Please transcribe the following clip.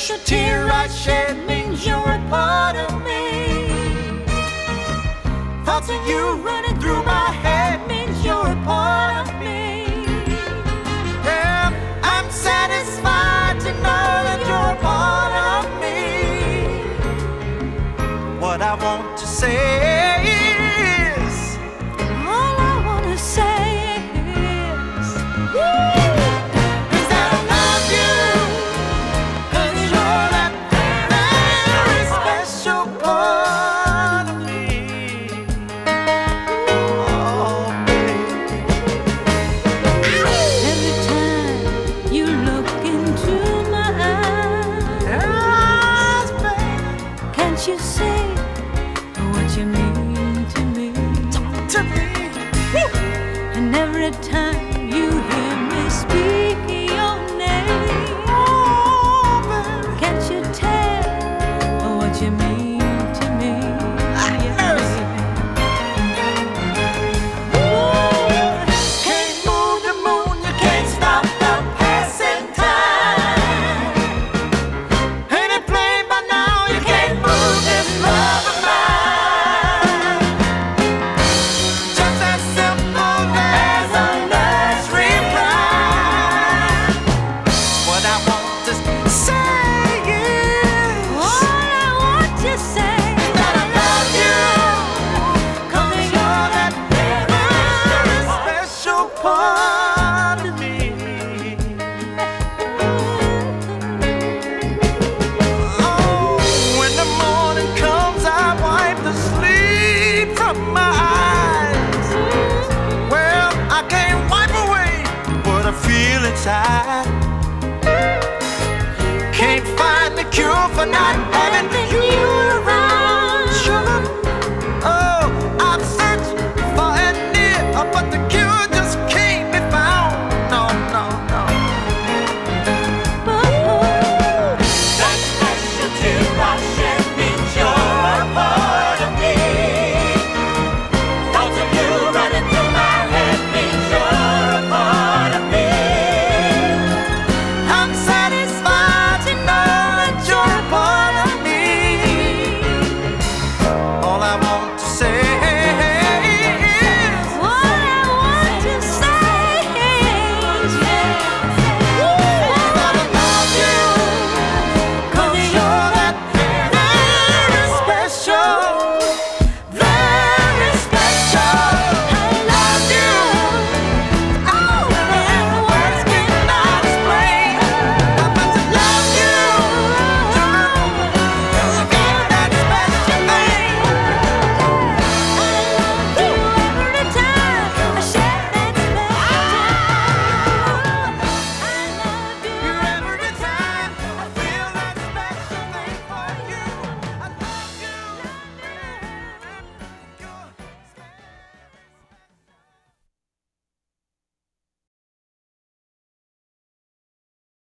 Each tear I shed means you're a part of me. Thoughts of you running through my head means you're a part of me. Yeah, I'm satisfied to know that you're a part of me. What I want to say is, all I want to say is, is that I love you, 'cause you're that very special part of me. Oh, baby. Every time you look into my eyes, baby, can't you say what you mean to me? to me. Woo! And every time you hear me speak your name, Oh, baby. can't you tell what you mean to me? Yeah, baby. Can't move the moon, you can't stop the passing time. Ain't it plain by now you can't move this love of mine? Just as simple as a nursery rhyme. What I want to say is, All I want to say that I love you, 'cause you're that very special part of me. Oh, when the morning comes, I wipe the sleep from my eyes. Well, I can't wipe away what I feel inside. Can't find the cure for not